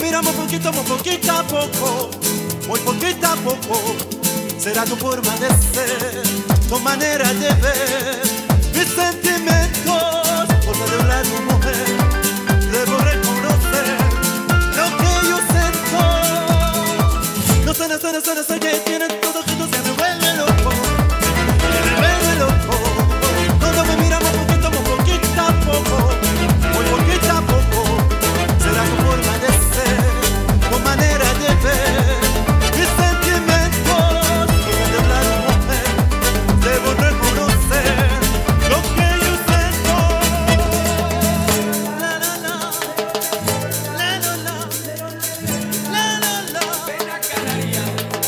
miramos poquito a poco, muy poquito a poco. Será tu forma de ser, tu manera de ver mis sentimientos. Porque de hablar de mujer debo reconocer lo que yo siento. No sé que tienen todo que no se me vuelve loco, me vuelve loco. Cuando me miramos poquito a poco, muy poquito a poco. Será tu forma de ser, tu manera de ver mis sentimientos. Porque de hablar de mujer debo reconocer lo que yo siento. La la la, la la la, la la la. Ven a Canaria.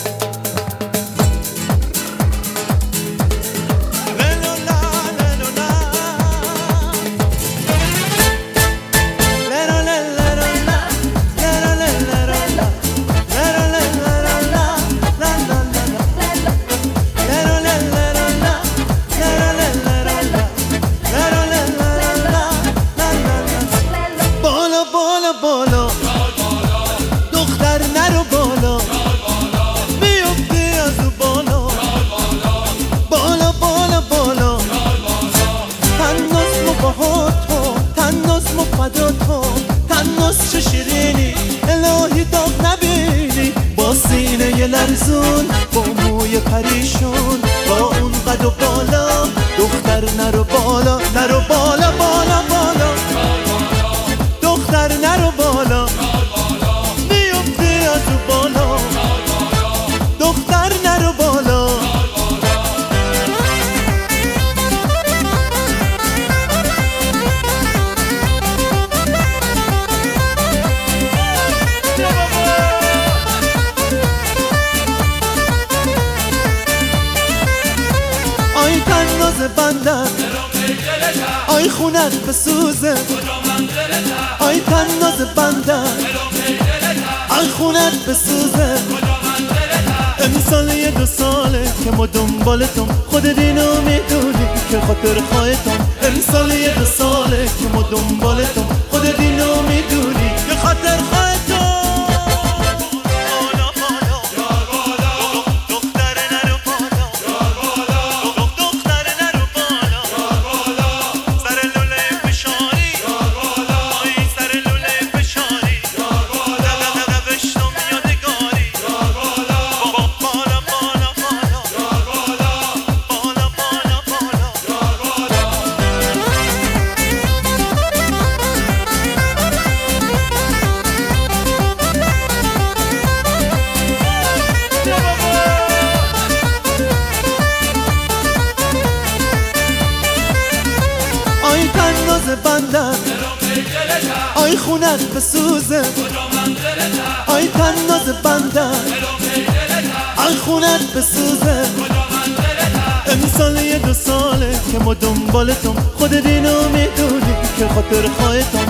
La la la, la la la. La la la la la la. La la la la la la. La la la la la la. La la la la. La la la la la la. La la la la la la. La la la la la la. La la la. بالا بالا بالا دختر نرو بالا میفتی از او بالا بالا بالا بالا تناس مو باهاتو تناس مو فداتو تناس چه شیرینی الهی داغ نبینی با سینه ی لرزون با موی پریشون با اون قد و بالا دختر نرو بالا نرو بالا بالا بالا دختر نرو بالا میفتی از او بالا دختر نرو بالا آی تناز بندم آی خونت بسوزه آی تناز بندم آی خونت بسوزه امسال یه 2 ساله که ما دنبالتم خودت اینو میدونی که خاطر خواهتم امسال یه 2 ساله که ما دنبالتم خودت اینو میدونی که خاطر خواهتم آی تناز بندم آی خونت بسوزه آی تناز بندم آی خونت بسوزه امسال یه 2 ساله که ما دنبالتم خودت اینو میدونی که خاطر خواهتم